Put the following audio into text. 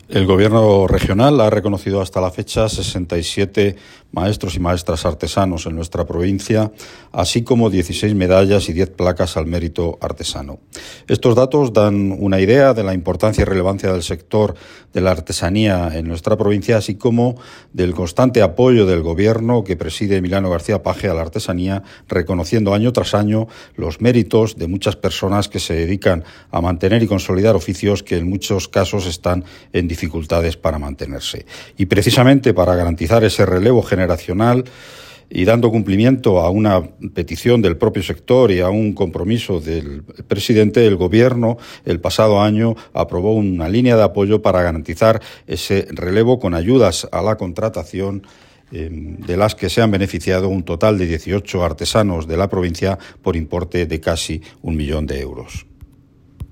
El Gobierno regional ha reconocido hasta la fecha 67 maestros y maestras artesanos en nuestra provincia, así como 16 medallas y 10 placas al mérito artesano. Estos datos dan una idea de la importancia y relevancia del sector de la artesanía en nuestra provincia, así como del constante apoyo del Gobierno que preside Emiliano García Paje a la artesanía, reconociendo año tras año los méritos de muchas personas que se dedican a mantener y consolidar oficios que en muchos casos están en dificultades para mantenerse. Y precisamente para garantizar ese relevo generacional y dando cumplimiento a una petición del propio sector y a un compromiso del presidente, el Gobierno el pasado año aprobó una línea de apoyo para garantizar ese relevo con ayudas a la contratación, de las que se han beneficiado un total de 18 artesanos de la provincia por importe de casi 1 millón de euros.